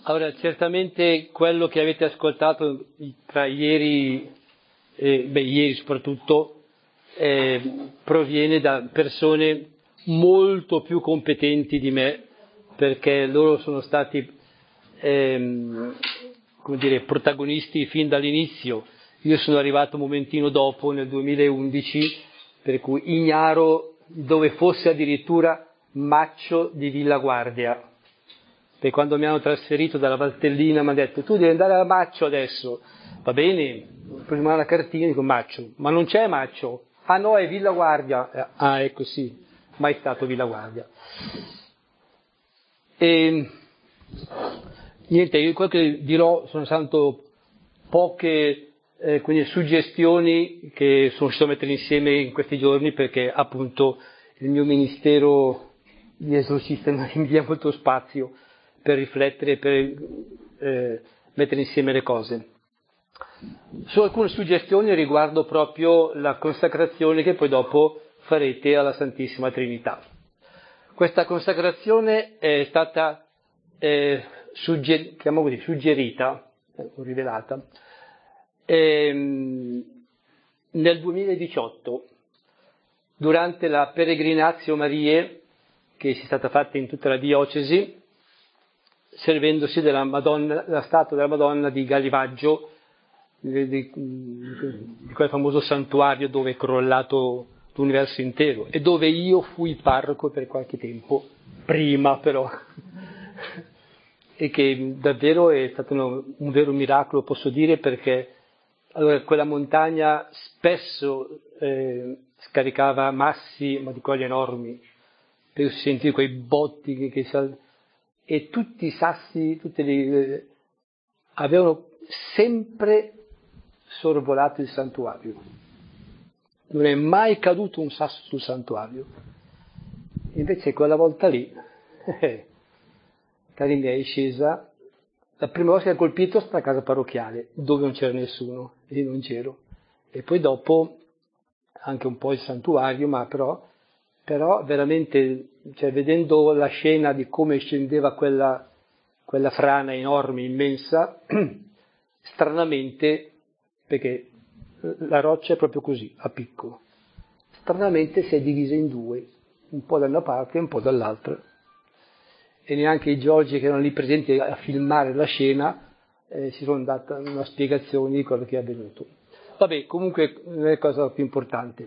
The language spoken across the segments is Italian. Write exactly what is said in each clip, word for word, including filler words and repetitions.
Allora, certamente quello che avete ascoltato tra ieri, eh, beh, ieri soprattutto, eh, proviene da persone molto più competenti di me, perché loro sono stati, ehm, come dire, protagonisti fin dall'inizio. Io sono arrivato un momentino dopo, nel duemilaundici, per cui ignaro dove fosse addirittura Maccio di Villa Guardia. E quando mi hanno trasferito dalla Valtellina mi hanno detto: tu devi andare a Maccio adesso. Va bene, ho preso la cartina e dico: Maccio, ma non c'è Maccio? Ah no, è Villa Guardia. Eh, ah, ecco, sì, mai stato Villa Guardia. E niente, io quello che dirò sono soltanto poche eh, quindi suggestioni che sono riuscito a mettere insieme in questi giorni, perché appunto il mio ministero di esorcista mi dia molto spazio per riflettere, per eh, mettere insieme le cose. Sono alcune suggestioni riguardo proprio la consacrazione che poi dopo farete alla Santissima Trinità. Questa consacrazione è stata eh, sugger- così, suggerita, eh, rivelata, ehm, nel duemiladiciotto, durante la Peregrinatio Mariae, che è stata fatta in tutta la diocesi, servendosi della Madonna, della statua della Madonna di Galivaggio, di, di, di quel famoso santuario dove è crollato l'universo intero, e dove io fui parroco per qualche tempo, prima però, e che davvero è stato un, un vero miracolo, posso dire, perché allora quella montagna spesso eh, scaricava massi, ma di quelli enormi, per sentire quei botti che, che sal- e tutti i sassi, tutte le, eh, avevano sempre sorvolato il santuario. Non è mai caduto un sasso sul santuario. Invece quella volta lì, eh, cari miei, è scesa. La prima volta che ha colpito è stata la casa parrocchiale, dove non c'era nessuno, e io non c'ero. E poi dopo anche un po' il santuario, ma però, però veramente, cioè, vedendo la scena di come scendeva quella, quella frana enorme, immensa, stranamente, perché la roccia è proprio così, a picco, stranamente si è divisa in due, un po' da una parte e un po' dall'altra. E neanche i geologi che erano lì presenti a filmare la scena eh, si sono dati una spiegazione di quello che è avvenuto. Vabbè, comunque non è la cosa più importante.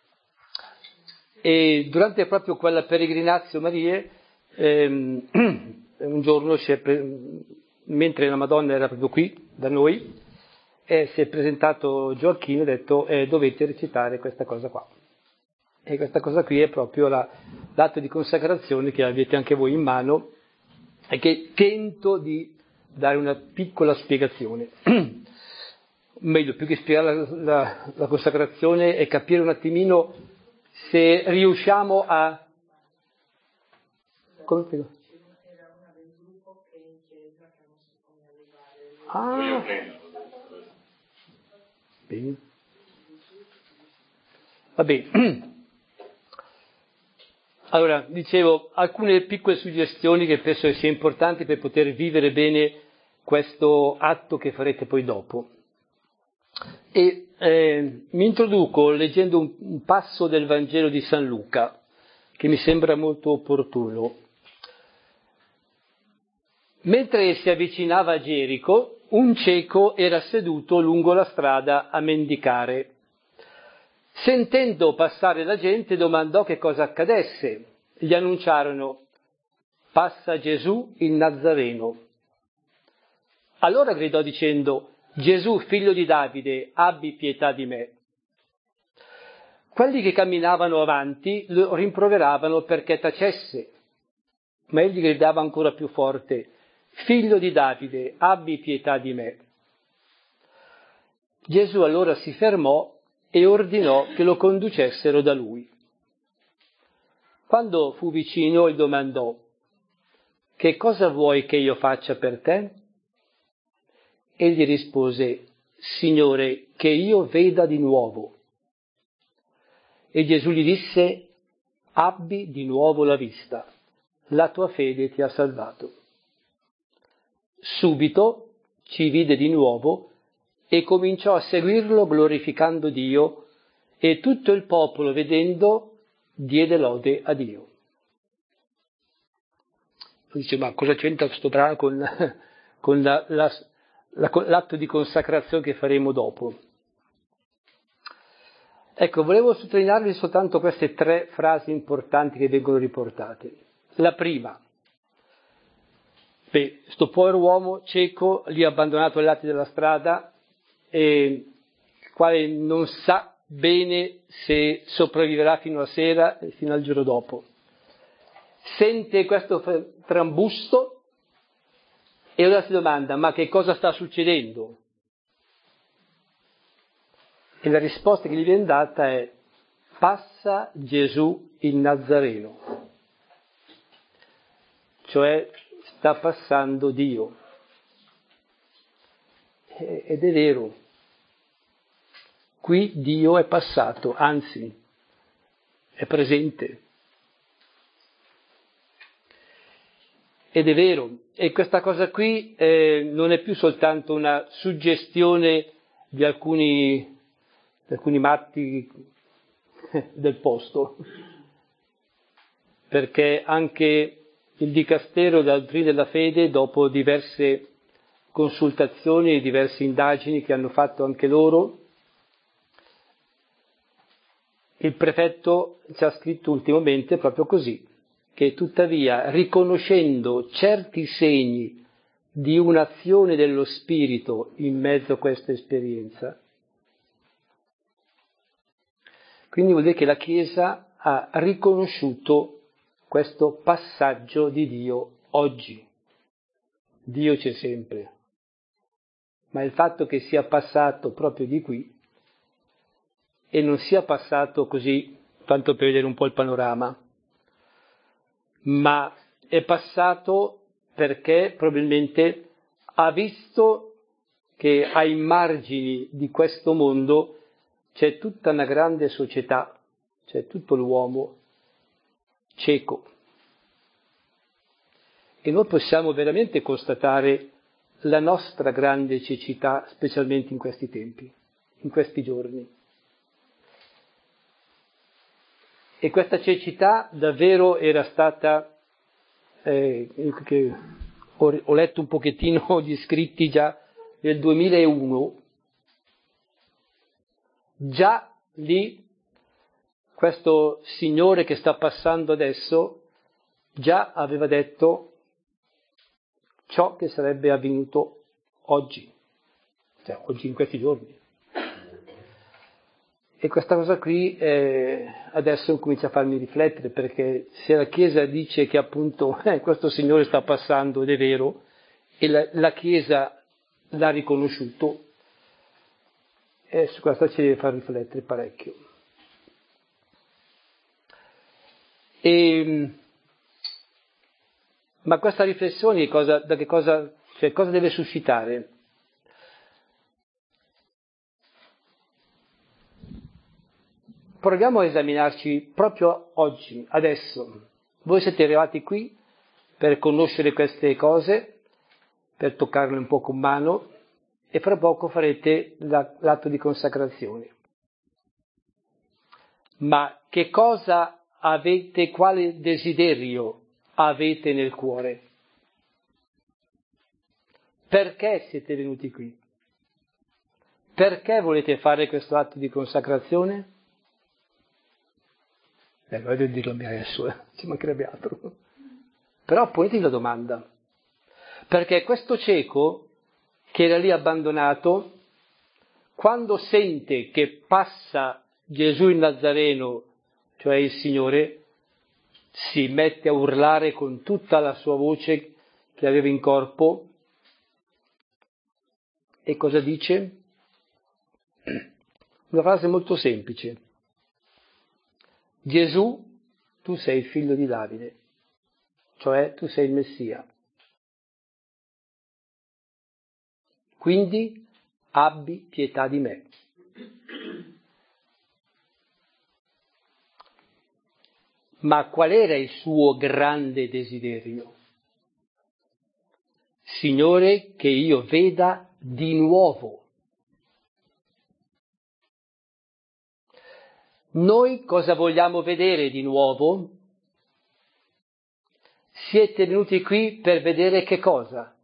E durante proprio quella Peregrinatio Mariae, ehm, un giorno, si è pre- mentre la Madonna era proprio qui, da noi, eh, si è presentato Gioacchino e ha detto eh, dovete recitare questa cosa qua. E questa cosa qui è proprio la, l'atto di consacrazione che avete anche voi in mano e che tento di dare una piccola spiegazione. Meglio, più che spiegare la, la, la consacrazione, è capire un attimino se riusciamo a... Come spiego? Ah, bene. Vabbè. Allora, dicevo, alcune piccole suggestioni che penso sia importanti per poter vivere bene questo atto che farete poi dopo. E eh, mi introduco leggendo un, un passo del Vangelo di San Luca, che mi sembra molto opportuno. Mentre si avvicinava a Gerico, un cieco era seduto lungo la strada a mendicare. Sentendo passare la gente, domandò che cosa accadesse. Gli annunciarono: passa Gesù il Nazareno. Allora gridò dicendo: Gesù, figlio di Davide, abbi pietà di me. Quelli che camminavano avanti lo rimproveravano perché tacesse, ma egli gridava ancora più forte: figlio di Davide, abbi pietà di me. Gesù allora si fermò e ordinò che lo conducessero da lui. Quando fu vicino, gli domandò: che cosa vuoi che io faccia per te? Egli rispose: Signore, che io veda di nuovo. E Gesù gli disse: abbi di nuovo la vista, la tua fede ti ha salvato. subito ci vide di nuovo e cominciò a seguirlo glorificando Dio, e tutto il popolo, vedendo, diede lode a Dio. Dice, ma cosa c'entra questo brano con, con la, la, la, l'atto di consacrazione che faremo dopo? Ecco, volevo sottolinearvi soltanto queste tre frasi importanti che vengono riportate. La prima, beh, sto povero uomo cieco, lì abbandonato ai lati della strada, e il quale non sa bene se sopravviverà fino a sera e fino al giorno dopo. Sente questo trambusto e ora si domanda, ma che cosa sta succedendo? E la risposta che gli viene data è: passa Gesù il Nazareno, cioè sta passando Dio. Ed è vero, qui Dio è passato, anzi è presente. Ed è vero, e questa cosa qui eh, non è più soltanto una suggestione di alcuni, di alcuni matti del posto, perché anche il Dicastero della Dottrina della Fede, dopo diverse consultazioni e diverse indagini che hanno fatto anche loro, il prefetto ci ha scritto ultimamente proprio così, che tuttavia, riconoscendo certi segni di un'azione dello Spirito in mezzo a questa esperienza, quindi vuol dire che la Chiesa ha riconosciuto questo passaggio di Dio oggi. Dio c'è sempre, ma il fatto che sia passato proprio di qui e non sia passato così, tanto per vedere un po' il panorama, ma è passato perché probabilmente ha visto che ai margini di questo mondo c'è tutta una grande società, c'è tutto l'uomo cieco. E noi possiamo veramente constatare la nostra grande cecità, specialmente in questi tempi, in questi giorni. E questa cecità davvero era stata, eh, che ho, ho letto un pochettino gli scritti già nel duemilauno, già lì questo signore che sta passando adesso già aveva detto ciò che sarebbe avvenuto oggi, cioè oggi in questi giorni. E questa cosa qui eh, adesso comincia a farmi riflettere, perché se la Chiesa dice che appunto eh, questo Signore sta passando ed è vero, e la, la Chiesa l'ha riconosciuto, eh, su questo ci deve far riflettere parecchio. E, ma questa riflessione cosa, da che cosa, cioè, cosa deve suscitare? Proviamo a esaminarci proprio oggi, adesso. Voi siete arrivati qui per conoscere queste cose, per toccarle un po' con mano, e fra poco farete la, l'atto di consacrazione. Ma che cosa avete, quale desiderio avete nel cuore? Perché siete venuti qui? Perché volete fare questo atto di consacrazione? Eh, voglio dirlo a me adesso, eh, ci mancherebbe altro. Però ponete la domanda. Perché questo cieco, che era lì abbandonato, quando sente che passa Gesù il Nazareno, cioè il Signore, si mette a urlare con tutta la sua voce che aveva in corpo. E cosa dice? Una frase molto semplice. Gesù, tu sei il figlio di Davide, cioè tu sei il Messia. Quindi abbi pietà di me. Ma qual era il suo grande desiderio? Signore, che io veda di nuovo. Noi cosa vogliamo vedere di nuovo? Siete venuti qui per vedere che cosa?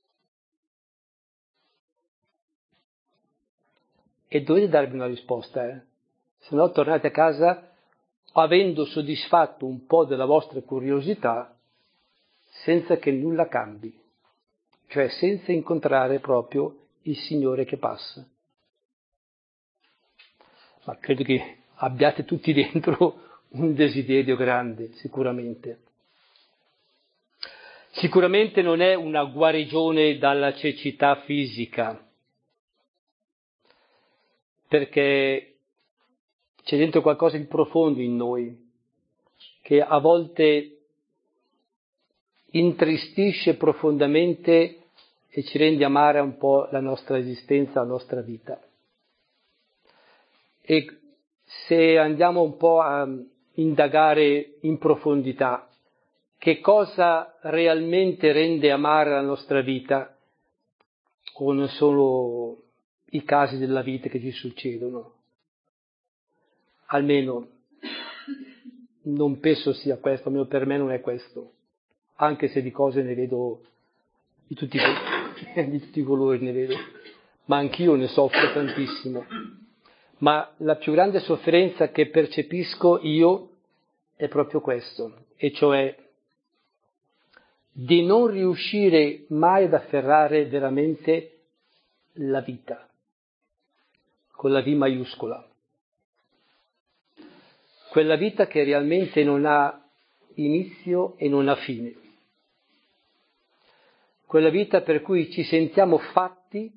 E dovete darvi una risposta, eh? Se no tornate a casa avendo soddisfatto un po' della vostra curiosità senza che nulla cambi, cioè senza incontrare proprio il Signore che passa. Ma credo che abbiate tutti dentro un desiderio grande, sicuramente. Sicuramente non è una guarigione dalla cecità fisica, perché c'è dentro qualcosa di profondo in noi, che a volte intristisce profondamente e ci rende amare un po' la nostra esistenza, la nostra vita. E se andiamo un po' a indagare in profondità che cosa realmente rende amare la nostra vita, o non solo i casi della vita che ci succedono, almeno non penso sia questo, almeno per me non è questo, anche se di cose ne vedo di tutti, di tutti i colori ne vedo, ma anch'io ne soffro tantissimo. Ma la più grande sofferenza che percepisco io è proprio questo, e cioè di non riuscire mai ad afferrare veramente la vita, con la V maiuscola. Quella vita che realmente non ha inizio e non ha fine. Quella vita per cui ci sentiamo fatti,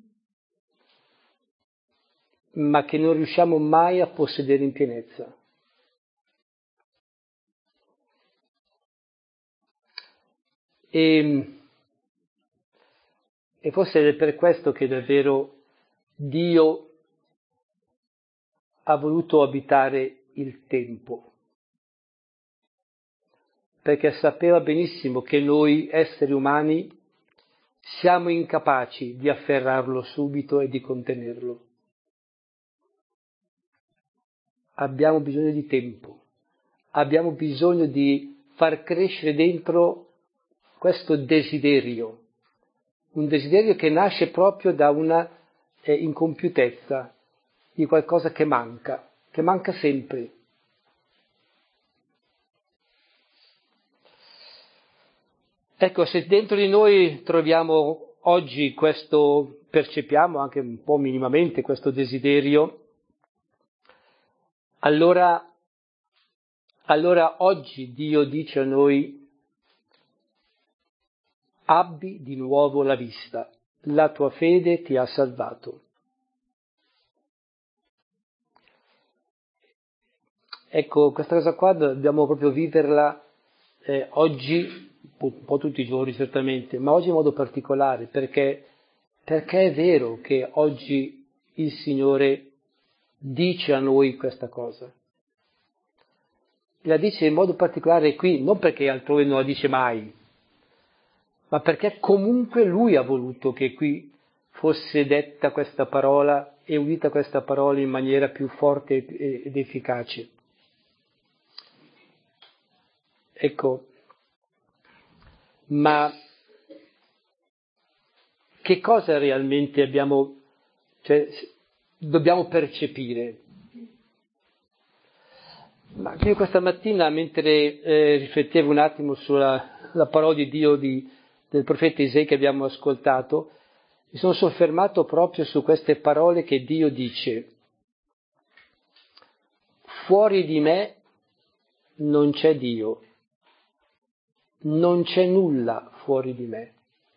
ma che non riusciamo mai a possedere in pienezza. E, e forse è per questo che davvero Dio ha voluto abitare il tempo, perché sapeva benissimo che noi esseri umani siamo incapaci di afferrarlo subito e di contenerlo. Abbiamo bisogno di tempo, abbiamo bisogno di far crescere dentro questo desiderio, un desiderio che nasce proprio da una eh, incompiutezza, di qualcosa che manca, che manca sempre. Ecco, se dentro di noi troviamo oggi questo, percepiamo anche un po' minimamente questo desiderio, allora, allora oggi Dio dice a noi: abbi di nuovo la vista, la tua fede ti ha salvato. Ecco, questa cosa qua dobbiamo proprio viverla eh, oggi, un po' tutti i giorni certamente, ma oggi in modo particolare, perché, perché è vero che oggi il Signore dice a noi questa cosa. La dice in modo particolare qui, non perché altrove non la dice mai, ma perché comunque Lui ha voluto che qui fosse detta questa parola e udita questa parola in maniera più forte ed efficace. Ecco, ma che cosa realmente abbiamo, cioè, dobbiamo percepire? Ma io questa mattina, mentre eh, riflettevo un attimo sulla la parola di Dio di, del profeta Isaia che abbiamo ascoltato, mi sono soffermato proprio su queste parole che Dio dice: fuori di me non c'è Dio, non c'è nulla fuori di me.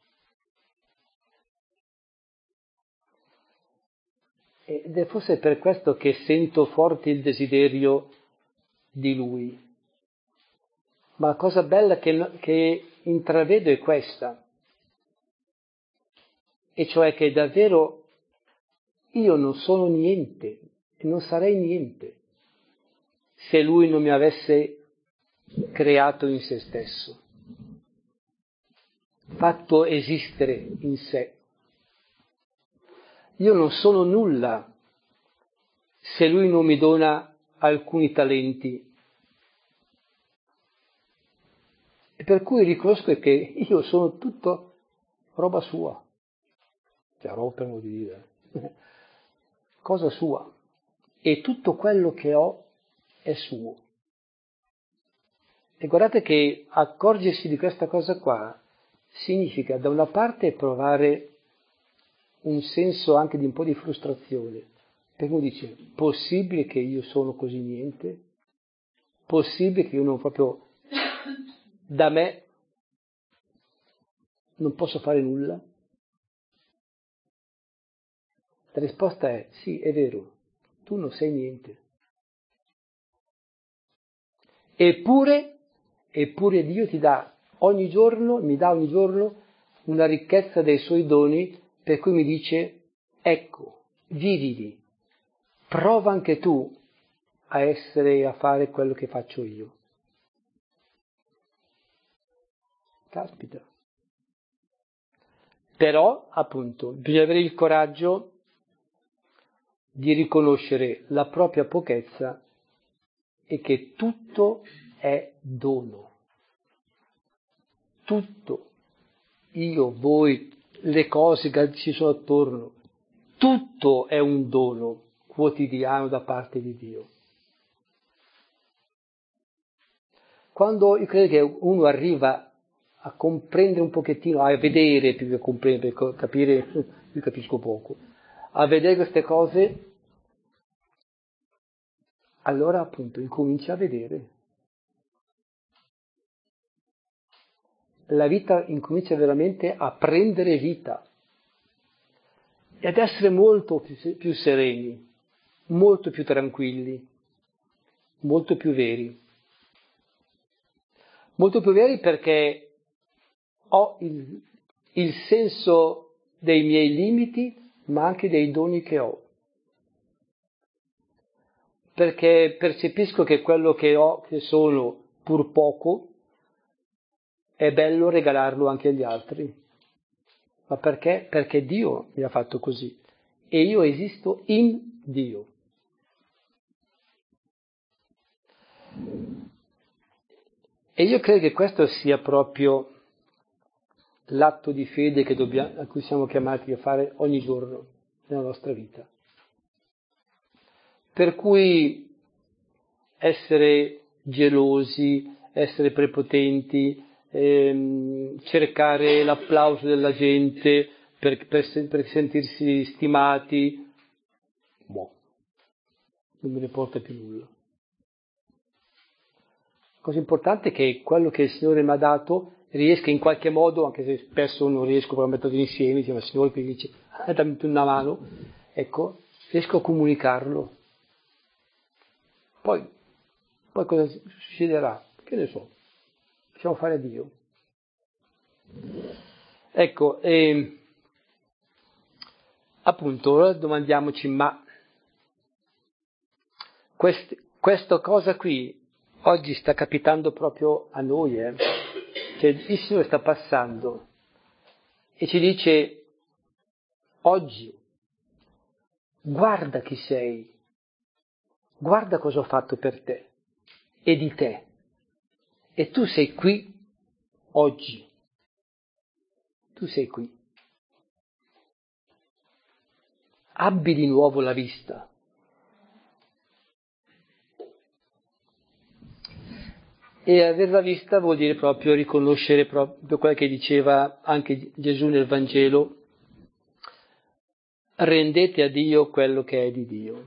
Ed è forse per questo che sento forte il desiderio di Lui. Ma la cosa bella che, che intravedo è questa, e cioè che davvero io non sono niente e non sarei niente se Lui non mi avesse creato in se stesso. fatto esistere in sé. Io non sono nulla se lui non mi dona alcuni talenti. E per cui riconosco che io sono tutto roba sua. Cioè, roba per modo di dire. Cosa sua. E tutto quello che ho è suo. E guardate che accorgersi di questa cosa qua significa da una parte provare un senso anche di un po' di frustrazione, perché uno dice, possibile che io sono così niente? Possibile che io non proprio, da me, non posso fare nulla? La risposta è, sì, è vero, tu non sei niente. Eppure, eppure Dio ti dà ogni giorno, mi dà ogni giorno una ricchezza dei suoi doni, per cui mi dice, ecco, vivili, prova anche tu a essere e a fare quello che faccio io. Caspita. Però, appunto, bisogna avere il coraggio di riconoscere la propria pochezza e che tutto è dono. Tutto. Io, voi, le cose che ci sono attorno, tutto è un dono quotidiano da parte di Dio. Quando io credo che uno arriva a comprendere un pochettino, a vedere più che a comprendere, per capire, io capisco poco, a vedere queste cose, allora appunto incomincia a vedere. La vita incomincia veramente a prendere vita e ad essere molto più, più sereni, molto più tranquilli, molto più veri. Molto più veri perché ho il, il senso dei miei limiti, ma anche dei doni che ho. Perché percepisco che quello che ho, che sono pur poco, è bello regalarlo anche agli altri. Ma perché? Perché Dio mi ha fatto così. E io esisto in Dio. E io credo che questo sia proprio l'atto di fede che dobbiamo, a cui siamo chiamati a fare ogni giorno nella nostra vita. Per cui essere gelosi, essere prepotenti, ehm, cercare l'applauso della gente per, per, per sentirsi stimati, boh, non me ne porta più nulla. La cosa importante è che quello che il Signore mi ha dato riesca in qualche modo, anche se spesso non riesco a metterlo insieme, dice, ma il Signore che dice, ah, dammi una mano, ecco, riesco a comunicarlo. Poi, poi cosa succederà? Che ne so, lasciamo fare a Dio. Ecco, eh, appunto, ora domandiamoci, ma quest, questa cosa qui oggi sta capitando proprio a noi, eh? Cioè il Signore sta passando e ci dice, oggi, guarda chi sei, guarda cosa ho fatto per te e di te, e tu sei qui oggi, tu sei qui. Abbi di nuovo la vista. E aver la vista vuol dire proprio riconoscere proprio quello che diceva anche Gesù nel Vangelo, rendete a Dio quello che è di Dio.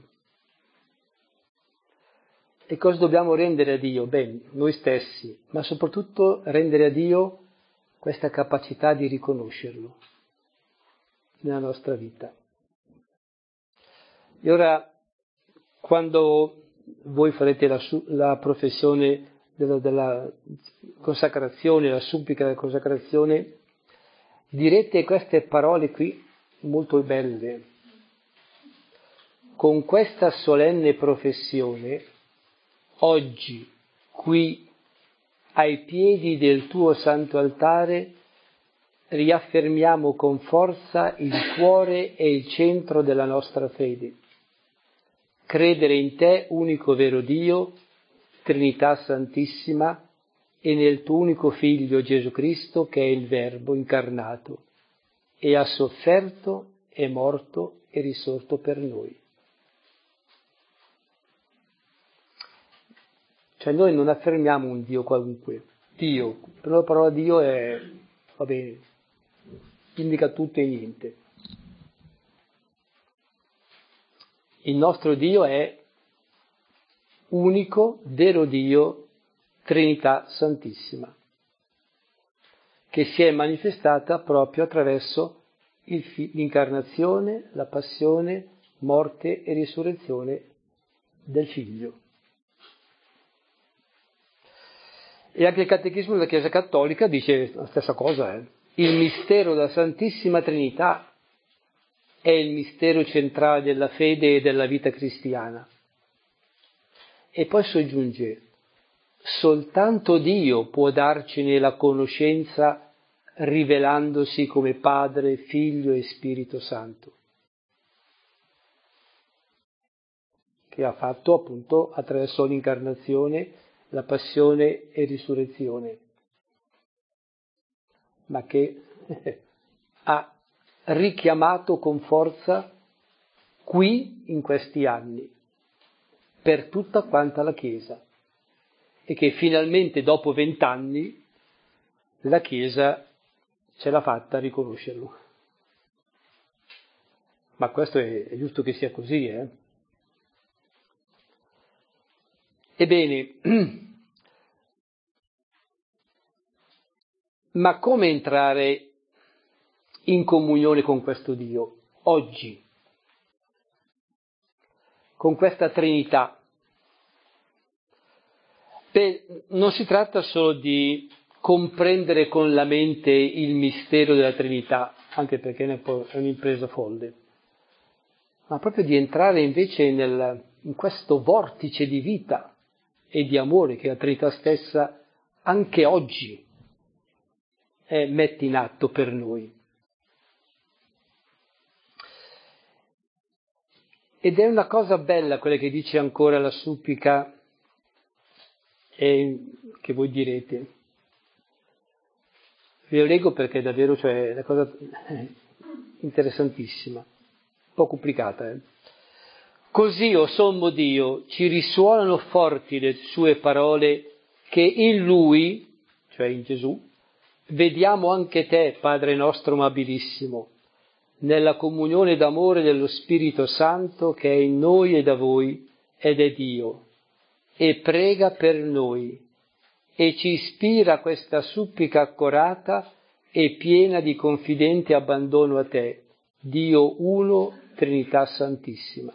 E cosa dobbiamo rendere a Dio? Beh, noi stessi, ma soprattutto rendere a Dio questa capacità di riconoscerlo nella nostra vita. E ora, quando voi farete la, la professione della, della consacrazione, la supplica della consacrazione, direte queste parole qui molto belle. Con questa solenne professione, oggi, qui, ai piedi del tuo santo altare, riaffermiamo con forza il cuore e il centro della nostra fede. Credere in te, unico vero Dio, Trinità Santissima, e nel tuo unico Figlio Gesù Cristo, che è il Verbo incarnato, e ha sofferto, è morto e risorto per noi. Cioè noi non affermiamo un Dio qualunque. Dio, però la parola Dio è, va bene, indica tutto e niente. Il nostro Dio è unico, vero Dio, Trinità Santissima, che si è manifestata proprio attraverso il fi- l'incarnazione, la passione, morte e risurrezione del Figlio. E anche il Catechismo della Chiesa Cattolica dice la stessa cosa. Eh? Il mistero della Santissima Trinità è il mistero centrale della fede e della vita cristiana. E poi soggiunge, soltanto Dio può darcene la conoscenza rivelandosi come Padre, Figlio e Spirito Santo, che ha fatto appunto attraverso l'incarnazione, la passione e risurrezione, ma che ha richiamato con forza qui in questi anni per tutta quanta la Chiesa, e che finalmente dopo vent'anni la Chiesa ce l'ha fatta a riconoscerlo. Ma questo è, è giusto che sia così, eh? Ebbene, ma come entrare in comunione con questo Dio oggi, con questa Trinità? Beh, non si tratta solo di comprendere con la mente il mistero della Trinità, anche perché è un'impresa folle, ma proprio di entrare invece nel, in questo vortice di vita e di amore che la Trinità stessa anche oggi eh, mette in atto per noi. Ed è una cosa bella quella che dice ancora la supplica, eh, che voi direte. Vi lo leggo perché davvero cioè, è una cosa interessantissima, un po' complicata. Eh. Così, o sommo Dio, ci risuonano forti le sue parole che in Lui, cioè in Gesù, vediamo anche te, Padre nostro amabilissimo, nella comunione d'amore dello Spirito Santo che è in noi e da voi ed è Dio, e prega per noi, e ci ispira questa supplica accorata e piena di confidente abbandono a te, Dio uno, Trinità Santissima.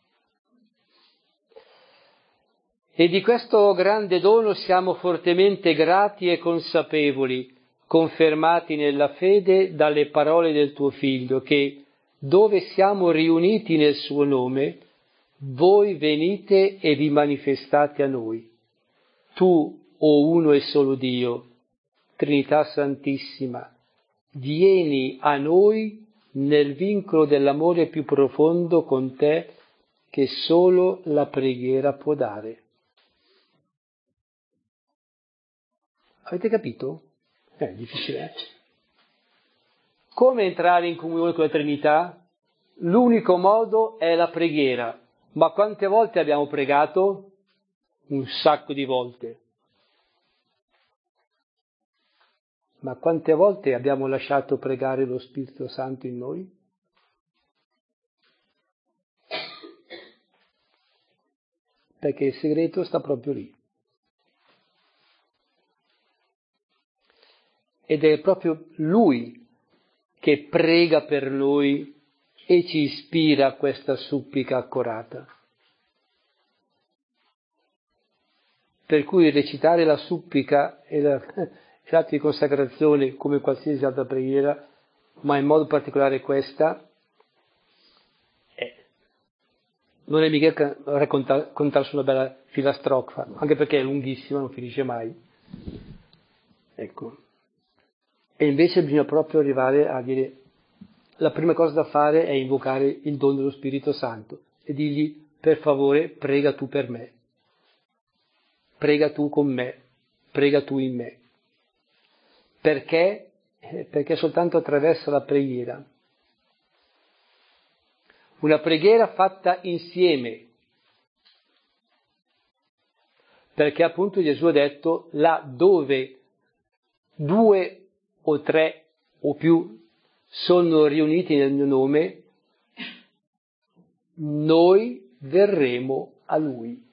E di questo grande dono siamo fortemente grati e consapevoli, confermati nella fede dalle parole del tuo Figlio, che dove siamo riuniti nel suo nome, voi venite e vi manifestate a noi. Tu, o uno e solo Dio, Trinità Santissima, vieni a noi nel vincolo dell'amore più profondo con te che solo la preghiera può dare. Avete capito? È difficile. Come entrare in comunione con la Trinità? L'unico modo è la preghiera. Ma quante volte abbiamo pregato? Un sacco di volte. Ma quante volte abbiamo lasciato pregare lo Spirito Santo in noi? Perché il segreto sta proprio lì. Ed è proprio Lui che prega per noi e ci ispira a questa supplica accorata. Per cui recitare la supplica e l'atto di consacrazione come qualsiasi altra preghiera, ma in modo particolare questa, è, non è mica raccontarsi una bella filastrofa, anche perché è lunghissima, non finisce mai. Ecco. E invece bisogna proprio arrivare a dire, la prima cosa da fare è invocare il dono dello Spirito Santo e dirgli, per favore, prega tu per me, prega tu con me, prega tu in me. Perché? Perché soltanto attraverso la preghiera, una preghiera fatta insieme, perché appunto Gesù ha detto, là dove due o tre o più sono riuniti nel mio nome, noi verremo a Lui.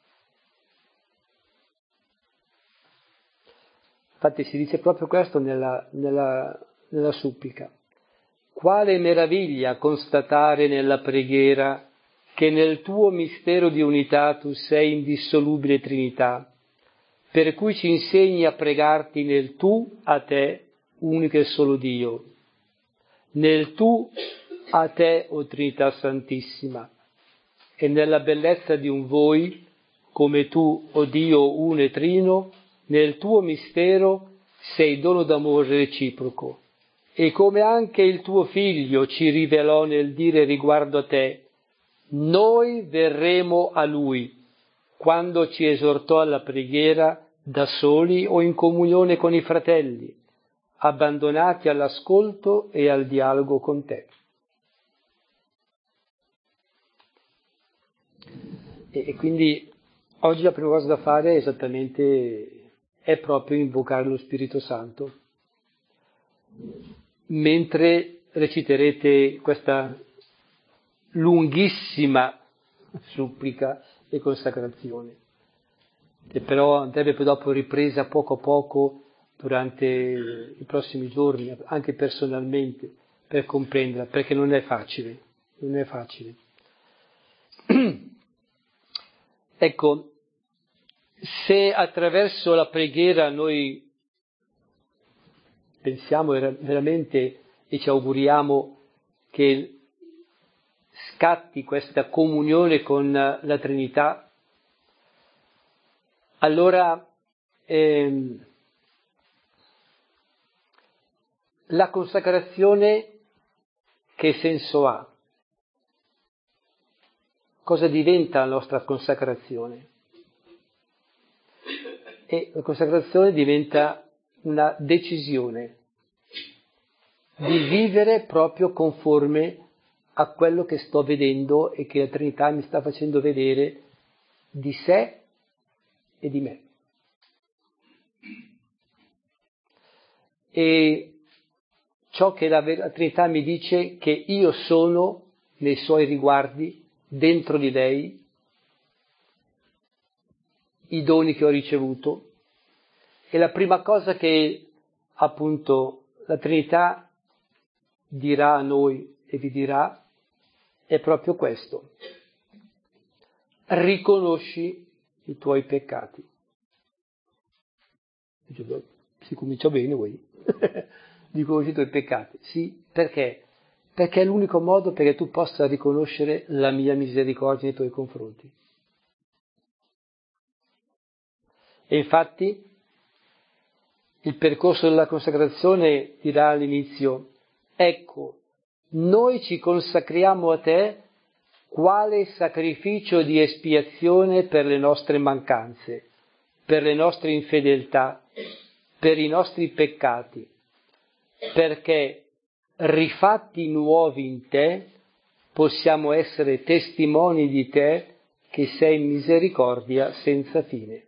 Infatti si dice proprio questo nella, nella, nella supplica. Quale meraviglia constatare nella preghiera che nel tuo mistero di unità tu sei indissolubile Trinità, per cui ci insegni a pregarti nel tu a te, unico e solo Dio, nel tu a te, o Trinità Santissima, e nella bellezza di un voi, come tu, o Dio uno e trino, nel tuo mistero sei dono d'amore reciproco, e come anche il tuo Figlio ci rivelò nel dire riguardo a te, noi verremo a Lui, quando ci esortò alla preghiera da soli o in comunione con i fratelli, abbandonati all'ascolto e al dialogo con te. E, e quindi oggi la prima cosa da fare è esattamente, è proprio invocare lo Spirito Santo, mentre reciterete questa lunghissima supplica e consacrazione, che però andrebbe poi dopo ripresa poco a poco durante i prossimi giorni, anche personalmente, per comprenderla, perché non è facile, non è facile. Ecco, se attraverso la preghiera noi pensiamo veramente e ci auguriamo che scatti questa comunione con la Trinità, allora ehm, la consacrazione che senso ha? Cosa diventa la nostra consacrazione? E la consacrazione diventa una decisione di vivere proprio conforme a quello che sto vedendo e che la Trinità mi sta facendo vedere di sé e di me. E ciò che la, la Trinità mi dice che io sono nei suoi riguardi, dentro di lei, i doni che ho ricevuto, e la prima cosa che appunto la Trinità dirà a noi e vi dirà è proprio questo: riconosci i tuoi peccati. Si comincia bene, voi? Riconosci i tuoi peccati. Sì, perché? Perché è l'unico modo perché tu possa riconoscere la mia misericordia nei tuoi confronti. E infatti il percorso della consacrazione dirà all'inizio: ecco, noi ci consacriamo a te quale sacrificio di espiazione per le nostre mancanze, per le nostre infedeltà, per i nostri peccati, perché rifatti nuovi in te possiamo essere testimoni di te che sei misericordia senza fine.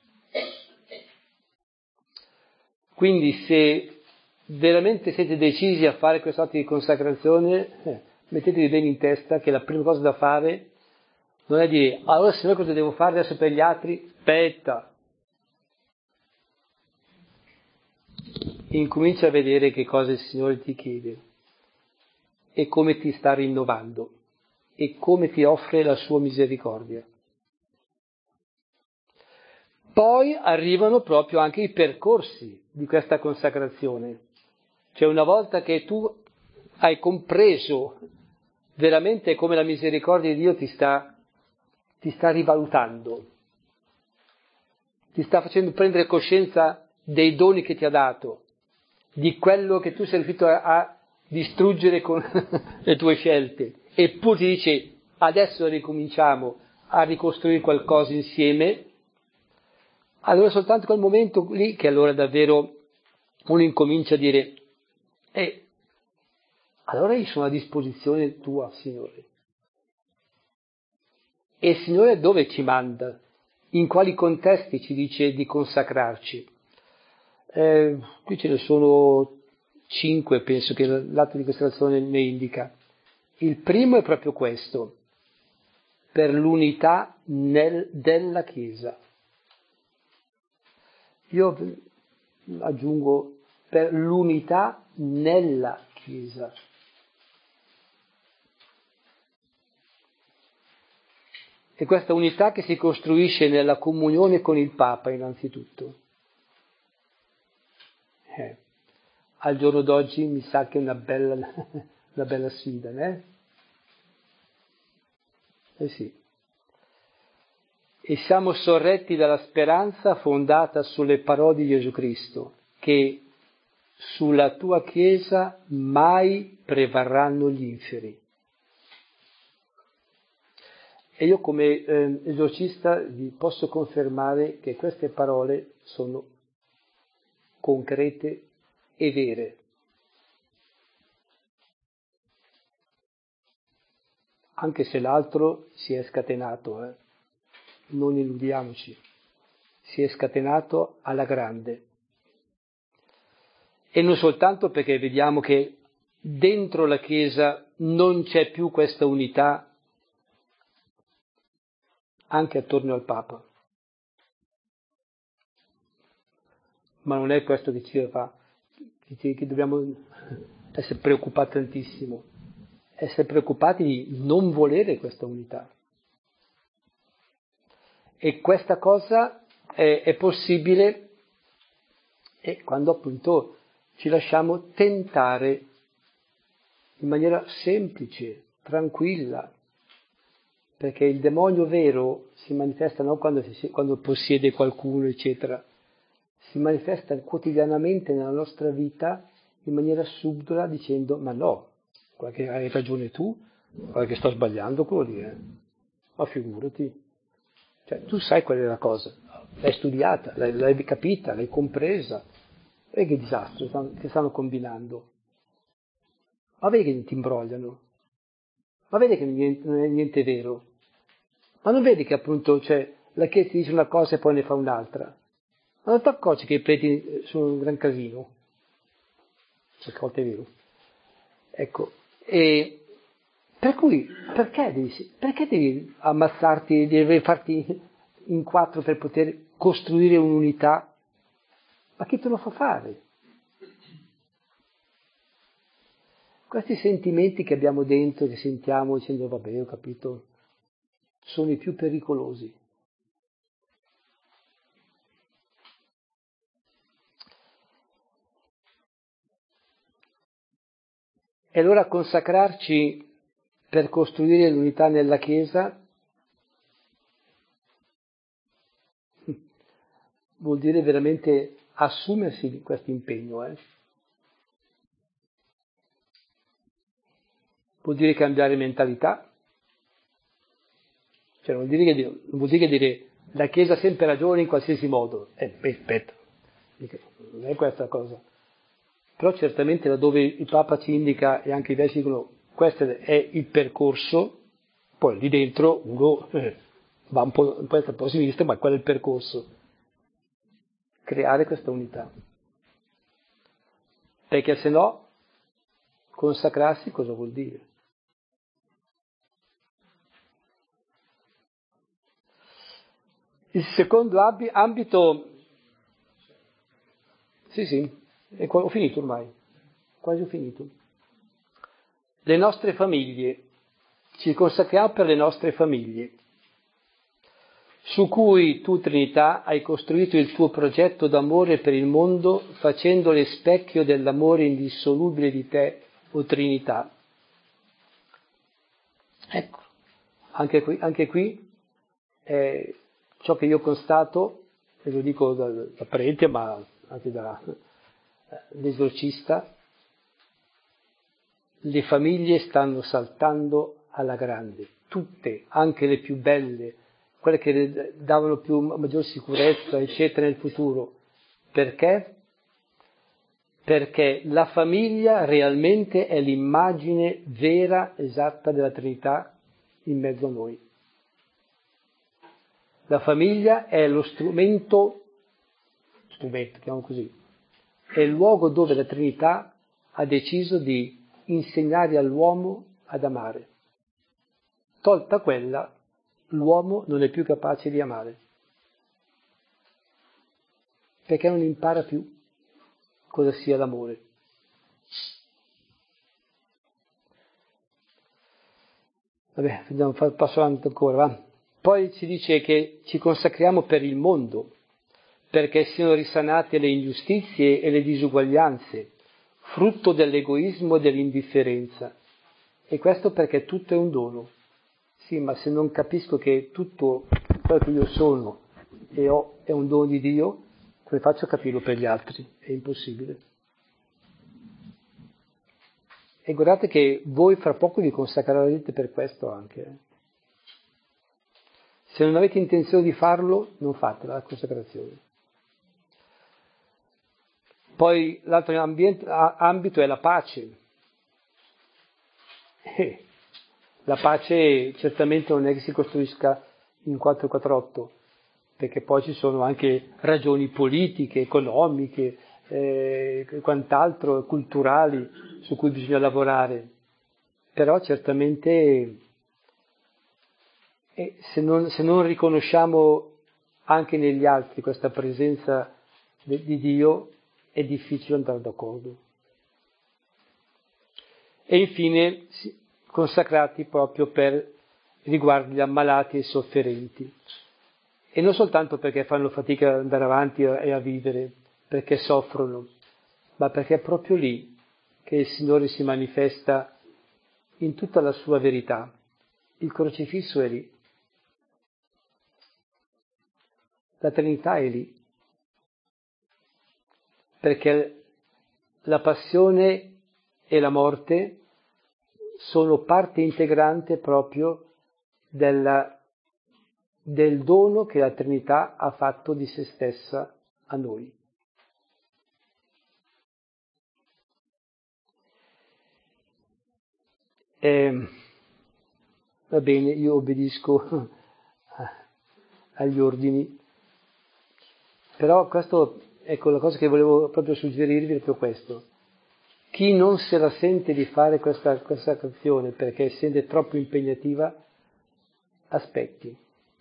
Quindi se veramente siete decisi a fare questo atto di consacrazione, eh, mettetevi bene in testa che la prima cosa da fare non è dire allora Signore cosa devo fare adesso per gli altri? Aspetta. Incomincia a vedere che cosa il Signore ti chiede e come ti sta rinnovando e come ti offre la sua misericordia. Poi arrivano proprio anche i percorsi di questa consacrazione. Cioè una volta che tu hai compreso veramente come la misericordia di Dio ti sta, ti sta rivalutando, ti sta facendo prendere coscienza dei doni che ti ha dato, di quello che tu sei riuscito a, a distruggere con le tue scelte, eppure ti dice adesso ricominciamo a ricostruire qualcosa insieme, allora soltanto quel momento lì che allora davvero uno incomincia a dire eh, allora io sono a disposizione tua, Signore. E il Signore dove ci manda? In quali contesti ci dice di consacrarci? Eh, qui ce ne sono cinque, penso che l'atto di consacrazione ne indica. Il primo è proprio questo, per l'unità nel, della Chiesa. Io aggiungo per l'unità nella Chiesa. E questa unità che si costruisce nella comunione con il Papa innanzitutto. Eh, al giorno d'oggi mi sa che è una bella, una bella sfida, né? Eh sì. E siamo sorretti dalla speranza fondata sulle parole di Gesù Cristo, che sulla tua Chiesa mai prevarranno gli inferi. E io come eh, esorcista vi posso confermare che queste parole sono concrete e vere. Anche se l'altro si è scatenato, eh. Non illudiamoci, si è scatenato alla grande. E non soltanto perché vediamo che dentro la Chiesa non c'è più questa unità anche attorno al Papa. Ma non è questo che ci fa, che dobbiamo essere preoccupati tantissimo, essere preoccupati di non volere questa unità. E questa cosa è, è possibile e quando appunto ci lasciamo tentare in maniera semplice, tranquilla, perché il demonio vero si manifesta non quando, si, quando possiede qualcuno, eccetera, si manifesta quotidianamente nella nostra vita in maniera subdola dicendo ma no, guarda che hai ragione tu, guarda che sto sbagliando quello lì, eh. Ma figurati, cioè tu sai qual è la cosa, l'hai studiata, l'hai, l'hai capita, l'hai compresa, e che disastro che stanno combinando, ma vedi che ti imbrogliano, ma vedi che niente, non è niente vero, ma non vedi che appunto cioè, la Chiesa ti dice una cosa e poi ne fa un'altra. Ma non ti accorgi che i preti sono un gran casino? Qualche volta è vero. Ecco, e per cui perché devi, perché devi ammazzarti, devi farti in quattro per poter costruire un'unità? Ma chi te lo fa fare? Questi sentimenti che abbiamo dentro, che sentiamo dicendo vabbè ho capito, sono i più pericolosi. E allora consacrarci per costruire l'unità nella Chiesa vuol dire veramente assumersi questo impegno. Eh? Vuol dire cambiare mentalità. Cioè non vuol dire che, non vuol dire, che dire la Chiesa ha sempre ragione in qualsiasi modo. Eh, beh, aspetta, non è questa cosa. Però certamente laddove il Papa ci indica, e anche i versi dicono, questo è il percorso, poi lì dentro uno eh, va un po', un po' un po' a sinistra, ma qual è il percorso? Creare questa unità. Perché se no, consacrarsi cosa vuol dire? Il secondo ambito, sì sì, è qua, ho finito ormai, quasi ho finito. Le nostre famiglie, ci consacriamo per le nostre famiglie, su cui tu Trinità hai costruito il tuo progetto d'amore per il mondo facendole specchio dell'amore indissolubile di te, o Trinità. Ecco, anche qui, anche qui è ciò che io constato, e lo dico da, da parente ma anche da, l'esorcista, le famiglie stanno saltando alla grande, tutte, anche le più belle, quelle che davano più maggior sicurezza, eccetera, nel futuro. Perché? Perché la famiglia realmente è l'immagine vera, esatta della Trinità in mezzo a noi. La famiglia è lo strumento, strumento, chiamiamo così, è il luogo dove la Trinità ha deciso di insegnare all'uomo ad amare. Tolta quella, l'uomo non è più capace di amare, perché non impara più cosa sia l'amore. Vabbè, andiamo a fare il passo avanti ancora, va? Poi si dice che ci consacriamo per il mondo, perché siano risanate le ingiustizie e le disuguaglianze, frutto dell'egoismo e dell'indifferenza. E questo perché tutto è un dono. Sì, ma se non capisco che tutto quello che io sono e ho è un dono di Dio, come faccio a capirlo per gli altri? È impossibile. E guardate che voi fra poco vi consacrerete per questo anche. Eh. Se non avete intenzione di farlo, non fatela la consacrazione. Poi l'altro ambiente, ambito è la pace. Eh, la pace certamente non è che si costruisca in quattrocentoquarantotto, perché poi ci sono anche ragioni politiche, economiche, eh, quant'altro, culturali, su cui bisogna lavorare. Però certamente eh, se, non, se non riconosciamo anche negli altri questa presenza de, di Dio, è difficile andare d'accordo. E infine consacrati proprio per riguardo gli ammalati e i sofferenti. E non soltanto perché fanno fatica ad andare avanti e a vivere, perché soffrono, ma perché è proprio lì che il Signore si manifesta in tutta la sua verità. Il crocifisso è lì. La Trinità è lì. Perché la passione e la morte sono parte integrante proprio della, del dono che la Trinità ha fatto di se stessa a noi. E, va bene, io obbedisco agli ordini, però questo, ecco, la cosa che volevo proprio suggerirvi è proprio questo. Chi non se la sente di fare questa, questa azione perché sente troppo impegnativa, aspetti.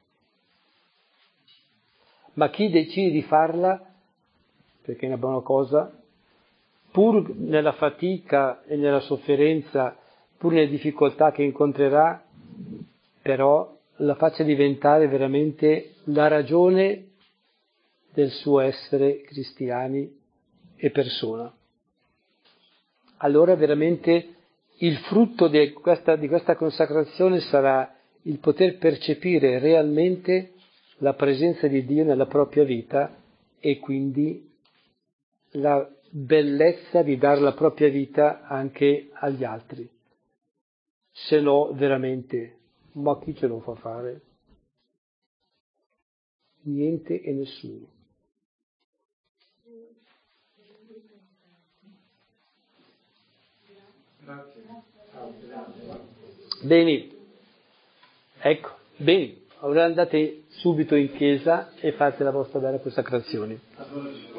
Ma chi decide di farla, perché è una buona cosa, pur nella fatica e nella sofferenza, pur nelle difficoltà che incontrerà, però la faccia diventare veramente la ragione del suo essere cristiani e persona. Allora veramente il frutto di questa, di questa consacrazione sarà il poter percepire realmente la presenza di Dio nella propria vita e quindi la bellezza di dare la propria vita anche agli altri. Se no, veramente, ma chi ce lo fa fare? Niente e nessuno. Bene, ecco, bene, ora andate subito in chiesa e fate la vostra bella consacrazione.